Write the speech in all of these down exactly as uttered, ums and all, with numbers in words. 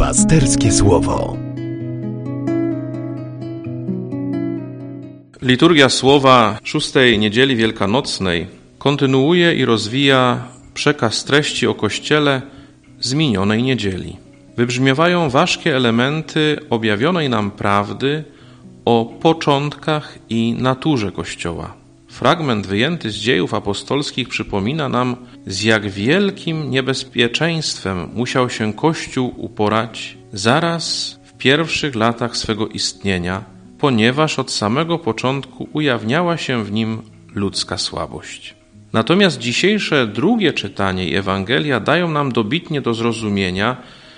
Pasterskie Słowo. Liturgia Słowa szóstej Niedzieli Wielkanocnej kontynuuje i rozwija przekaz treści o Kościele z minionej niedzieli. Wybrzmiewają ważkie elementy objawionej nam prawdy o początkach i naturze Kościoła. Fragment wyjęty z Dziejów Apostolskich przypomina nam, z jak wielkim niebezpieczeństwem musiał się Kościół uporać zaraz w pierwszych latach swego istnienia, ponieważ od samego początku ujawniała się w nim ludzka słabość. Natomiast dzisiejsze drugie czytanie i Ewangelia dają nam dobitnie do zrozumienia,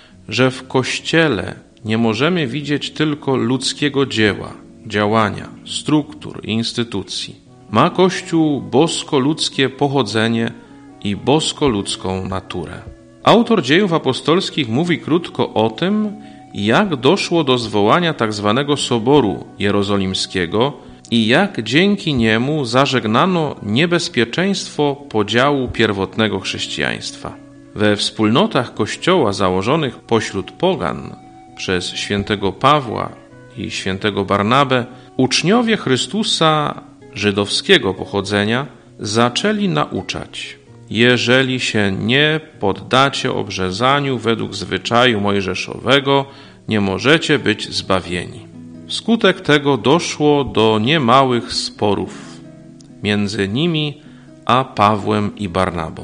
że w Kościele nie możemy widzieć tylko ludzkiego dzieła, działania, struktur i instytucji. Ma Kościół bosko-ludzkie pochodzenie i bosko-ludzką naturę. Autor Dziejów Apostolskich mówi krótko o tym, jak doszło do zwołania tzw. Soboru Jerozolimskiego i jak dzięki niemu zażegnano niebezpieczeństwo podziału pierwotnego chrześcijaństwa. We wspólnotach Kościoła założonych pośród pogan przez świętego Pawła i świętego Barnabę uczniowie Chrystusa żydowskiego pochodzenia zaczęli nauczać: jeżeli się nie poddacie obrzezaniu według zwyczaju mojżeszowego, nie możecie być zbawieni. Wskutek tego doszło do niemałych sporów między nimi a Pawłem i Barnabą.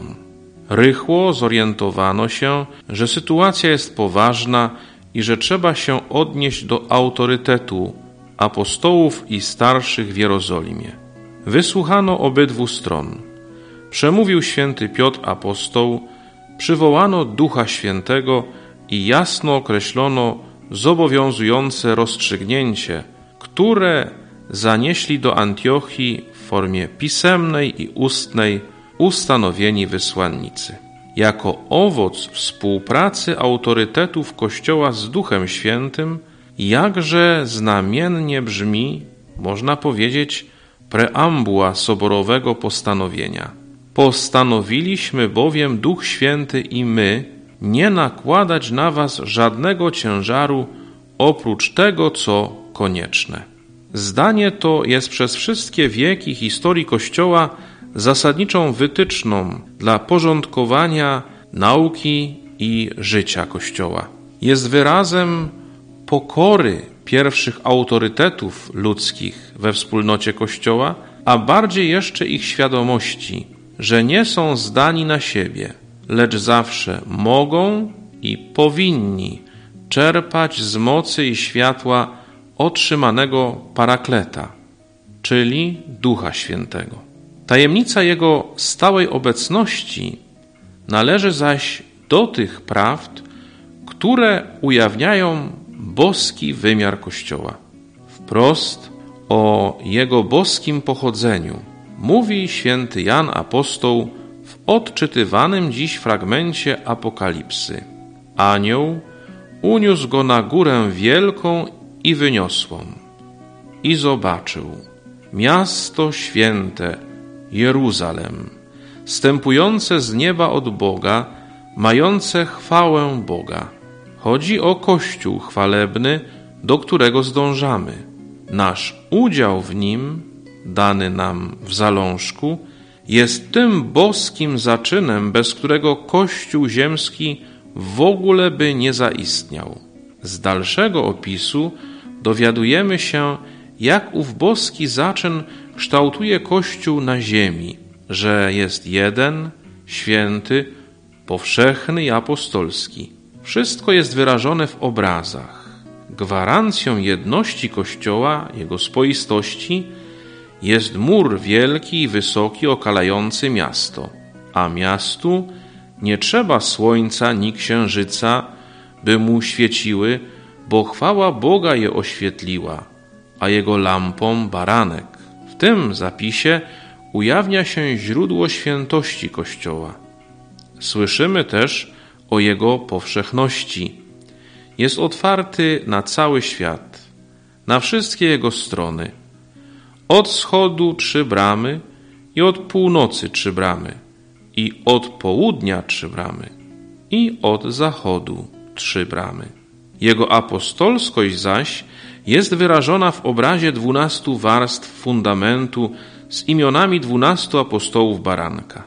Rychło zorientowano się, że sytuacja jest poważna i że trzeba się odnieść do autorytetu apostołów i starszych w Jerozolimie. Wysłuchano obydwu stron. Przemówił święty Piotr apostoł, przywołano Ducha Świętego i jasno określono zobowiązujące rozstrzygnięcie, które zanieśli do Antiochii w formie pisemnej i ustnej ustanowieni wysłannicy. Jako owoc współpracy autorytetów Kościoła z Duchem Świętym, jakże znamiennie brzmi, można powiedzieć, preambuła soborowego postanowienia. Postanowiliśmy bowiem, Duch Święty i my, nie nakładać na was żadnego ciężaru oprócz tego, co konieczne. Zdanie to jest przez wszystkie wieki historii Kościoła zasadniczą wytyczną dla porządkowania nauki i życia Kościoła. Jest wyrazem pokory pierwszych autorytetów ludzkich we wspólnocie Kościoła, a bardziej jeszcze ich świadomości, że nie są zdani na siebie, lecz zawsze mogą i powinni czerpać z mocy i światła otrzymanego Parakleta, czyli Ducha Świętego. Tajemnica Jego stałej obecności należy zaś do tych prawd, które ujawniają boski wymiar Kościoła. Wprost o Jego boskim pochodzeniu mówi święty Jan Apostoł w odczytywanym dziś fragmencie Apokalipsy. Anioł uniósł go na górę wielką i wyniosłą i zobaczył miasto święte, Jeruzalem, zstępujące z nieba od Boga, mające chwałę Boga. Chodzi o Kościół chwalebny, do którego zdążamy. Nasz udział w nim, dany nam w zalążku, jest tym boskim zaczynem, bez którego Kościół ziemski w ogóle by nie zaistniał. Z dalszego opisu dowiadujemy się, jak ów boski zaczyn kształtuje Kościół na ziemi, że jest jeden, święty, powszechny i apostolski. Wszystko jest wyrażone w obrazach. Gwarancją jedności Kościoła, jego spoistości, jest mur wielki i wysoki okalający miasto, a miastu nie trzeba słońca ni księżyca, by mu świeciły, bo chwała Boga je oświetliła, a jego lampą baranek. W tym zapisie ujawnia się źródło świętości Kościoła. Słyszymy też o jego powszechności. Jest otwarty na cały świat, na wszystkie jego strony. Od wschodu trzy bramy i od północy trzy bramy, i od południa trzy bramy, i od zachodu trzy bramy. Jego apostolskość zaś jest wyrażona w obrazie dwunastu warstw fundamentu z imionami dwunastu apostołów baranka.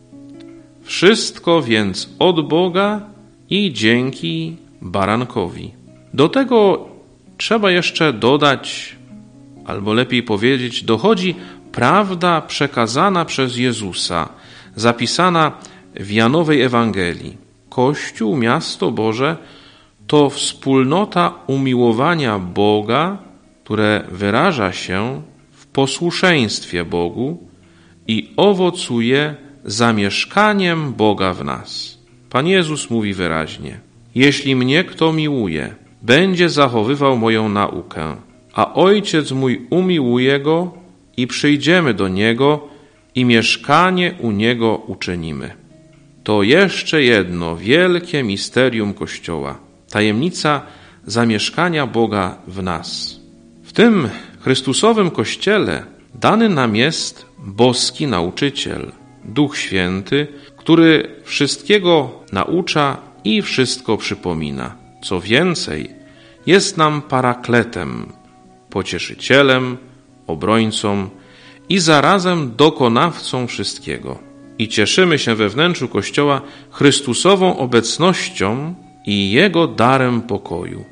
Wszystko więc od Boga i dzięki barankowi. Do tego trzeba jeszcze dodać, albo lepiej powiedzieć, dochodzi prawda przekazana przez Jezusa, zapisana w Janowej Ewangelii. Kościół, miasto Boże, to wspólnota umiłowania Boga, które wyraża się w posłuszeństwie Bogu i owocuje zamieszkaniem Boga w nas. Pan Jezus mówi wyraźnie: jeśli mnie kto miłuje, będzie zachowywał moją naukę, a Ojciec mój umiłuje go i przyjdziemy do Niego i mieszkanie u Niego uczynimy. To jeszcze jedno wielkie misterium Kościoła, tajemnica zamieszkania Boga w nas. W tym Chrystusowym Kościele dany nam jest boski nauczyciel, Duch Święty, który wszystkiego naucza i wszystko przypomina. Co więcej, jest nam parakletem, pocieszycielem, obrońcą i zarazem dokonawcą wszystkiego. I cieszymy się we wnętrzu Kościoła Chrystusową obecnością i Jego darem pokoju.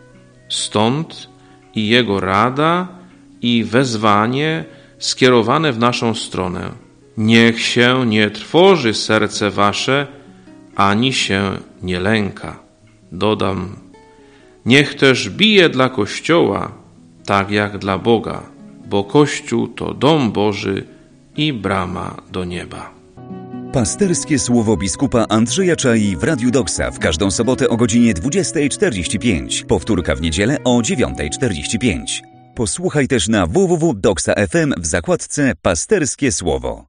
Stąd i Jego rada i wezwanie skierowane w naszą stronę. Niech się nie trwoży serce wasze, ani się nie lęka. Dodam, niech też bije dla Kościoła, tak jak dla Boga, bo Kościół to dom Boży i brama do nieba. Pasterskie słowo biskupa Andrzeja Czai w Radiu Doksa w każdą sobotę o godzinie dwudziestej czterdzieści pięć. Powtórka w niedzielę o dziewiątej czterdzieści pięć. Posłuchaj też na w w w kropka doksa kropka f m w zakładce Pasterskie Słowo.